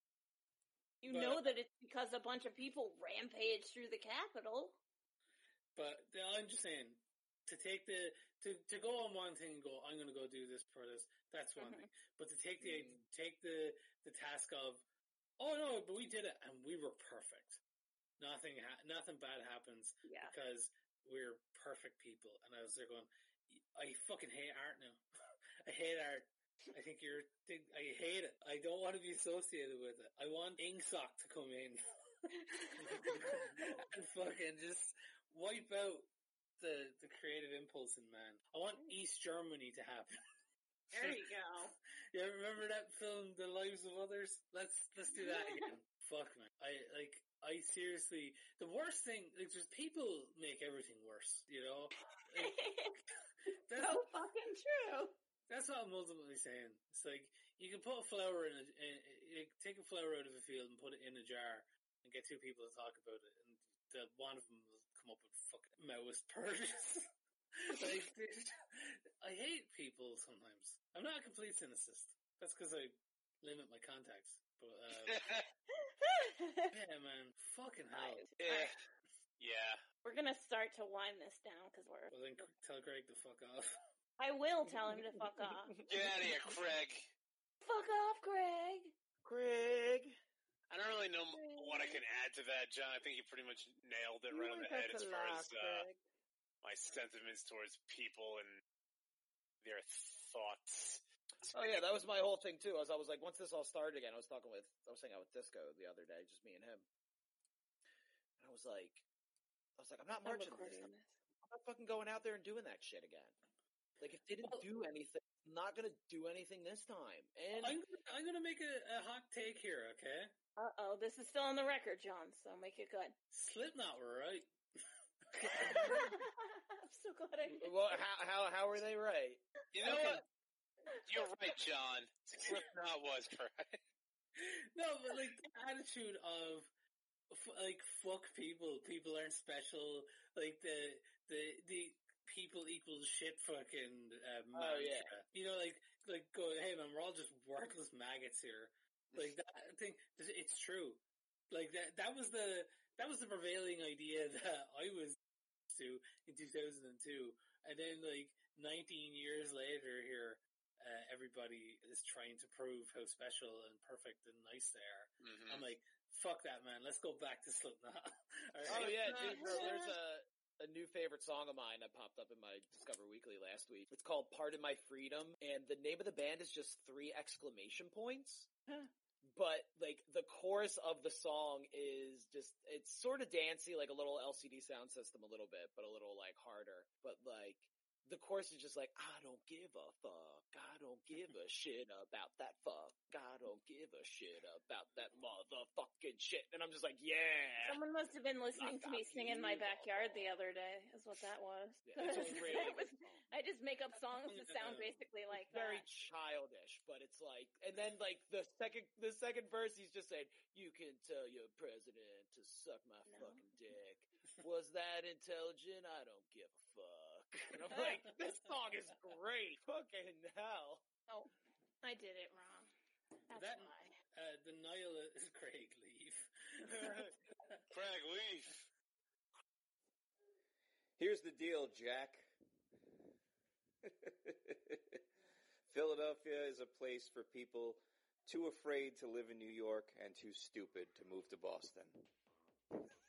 you But- know that it's because a bunch of people rampaged through the Capitol. But the- I'm just saying, to take the, to, to go on one thing and go, I'm going to go do this protest, that's one Mhm. thing. But to take the, Mhm. take the, the task of, oh no, but we did it and we were perfect. Nothing, ha- nothing bad happens Yeah. because we're perfect people. And I was there going, I fucking hate art now. I hate art. I think you're, I hate it. I don't want to be associated with it. I want Ingsoc to come in and fucking just wipe out the, the creative impulse in man. I want East Germany to happen. There you go. Yeah, remember that film, The Lives of Others? Let's, let's do that again. Fuck, man. I, like, I seriously, the worst thing, like, just people make everything worse, you know? Like, that's, So fucking true. that's what I'm ultimately saying. It's like, you can put a flower in a, in, you take a flower out of a field and put it in a jar and get two people to talk about it, and the one of them will come up with fucking Maoist purges. Like, dude, I hate people sometimes. I'm not a complete cynicist. That's because I limit my contacts. But, uh, yeah, man, fucking hell. Yeah. Yeah. We're gonna start to wind this down because we're. Well, then tell Greg to fuck off. I will tell him to fuck off. Get out of here, Craig. Fuck off, Greg. Greg. I don't really know what I can add to that, John. I think you pretty much nailed it right on the head as far as uh, my sentiments towards people and their thoughts. Oh yeah, that was my whole thing too. As I was like, once this all started again, I was talking with, I was hanging out with Disco the other day, just me and him. And I was like, I was like, I'm not I'm marching this. I'm not fucking going out there and doing that shit again. Like, it didn't do anything. I'm not gonna do anything this time. And I'm gonna, I'm gonna make a, a hot take here, okay? Uh oh, this is still on the record, John. So make it good. Slipknot were right. I'm so glad I. Did. well, how how how are they right? You know Okay. what? You're right, John. Slipknot was correct. No, but like the attitude of f- like fuck people, people aren't special. Like the the the people equals shit fucking uh, mantra. Oh, yeah. You know, like like go, hey man, we're all just worthless maggots here. Like that thing, it's true. Like that that was the that was the prevailing idea that I was to in two thousand two, and then like nineteen years later here. Uh, everybody is trying to prove how special and perfect and nice they are. Mm-hmm. I'm like, fuck that, man. Let's go back to Slipknot. All right? Oh yeah, dude, bro, there's a a new favorite song of mine that popped up in my Discover Weekly last week. It's called Pardon My Freedom, and the name of the band is just three exclamation points. But, like, the chorus of the song is just, it's sort of dancey, like a little L C D sound system a little bit, but a little, like, harder. But, like, the chorus is just like, I don't give a fuck. I don't give a shit about that fuck. I don't give a shit about that motherfucking shit. And I'm just like, yeah. Someone must have been listening Not to me that sing in my evil. backyard the other day, is what that was. Yeah, it's a really It was- good song. I just make up songs that sound basically like Very that. childish, but it's like, and then like the second, the second verse, he's just saying, you can tell your president to suck my No. fucking dick. Was that intelligent? I don't give a fuck. And I'm like, this song is great. Fucking hell. Oh, I did it wrong. That's That- why. Uh, the nihilist Craig leave. Craig, leave. Here's the deal, Jack. Philadelphia is a place for people too afraid to live in New York and too stupid to move to Boston.